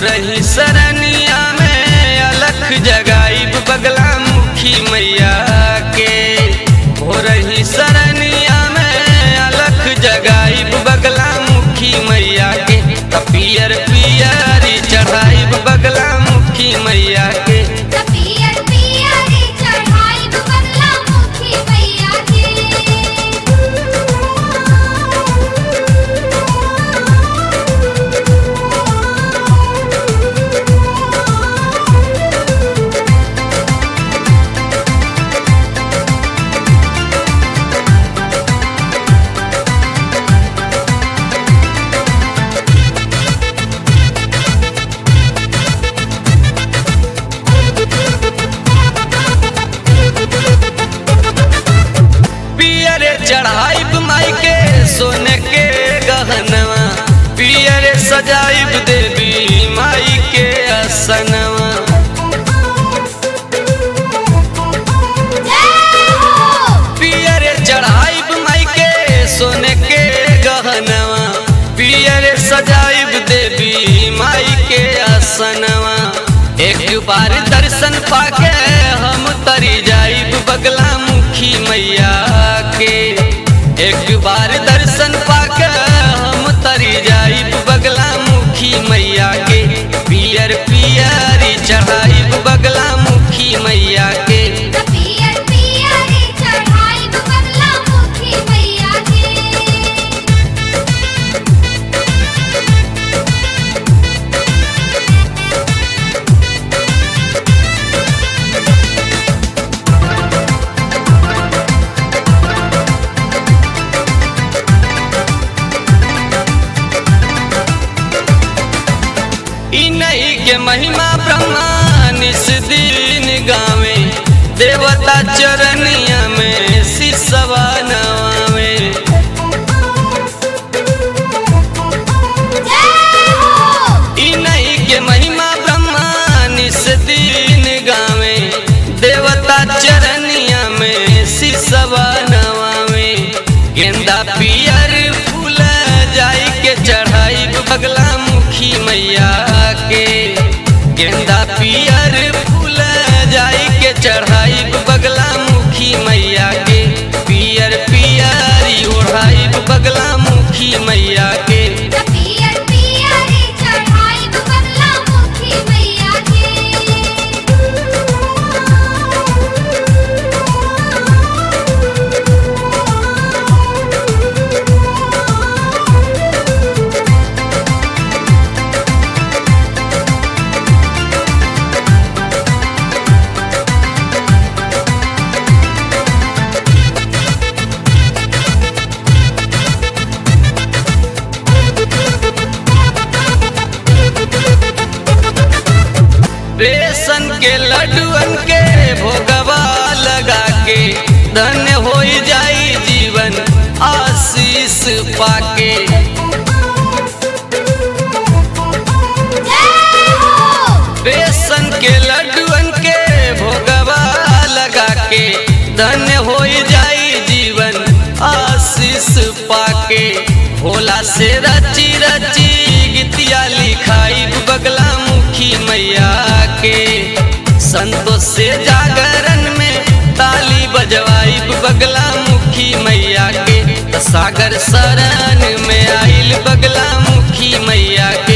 रही सरनिया में अलख जगाइब बगला मुखी मैया के। हो रही सरनिया में अलख जगाइब बगला मुखी मैया के। पियर पियरी चढ़ाइब बगला मुखी मैया के। पियर पियरी चढ़ाइब बगला मुखी मैया के। चढ़ाइब माई के सोने के गहनवा। पियर सजाइब देवी माई के असनवा। पियर चढ़ाइब माई के सोने के गहनवा। पियर सजाइब देवी माई के असनवा। एक बार दर्शन पाके हम तरी जाइब बगला मुखी मैया के। एक बार दर्शन पाके हम तरी जाइब बगला मुखी मैया के। पियर पियरी चढ़ाइब बगला मुखी मैया के। पियर पियरी चढ़ाइब बगला मुखी मैया के। इन्हीं के महिमा ब्रह्मा निस दिन गावे। देवता चरनिया में सिसवा नवावे। इन्हीं के महिमा ब्रह्मा निस दिन गावे। देवता चरनिया में सिसवा नवावे। गेंदा पियर फूल जाई के चढ़ाइब बगला मुखी मैया के। गेंदा पियर फूल जाई के चढ़ाइब बगला मुखी मैया के। पियर पियरी ओढ़ाइब बगला मुखी मैया के। पियर पियरी चढ़ाइब बगला मुखी मैया के। बेसन के लड्डुअन के भोगवा लगा के। धन्य हो जाई जीवन आशीष पाके। बेसन के लड्डुअन के भोगवा लगा के। धन्य हो जाई जीवन आशीष पाके। भोला से रची रची गीतिया लिखाइब बगला मुखी मैया के। संतोष से जागरण में ताली बजवाइब बगला मुखी मैया के। सागर शरण में आइल बगला मुखी मैया के।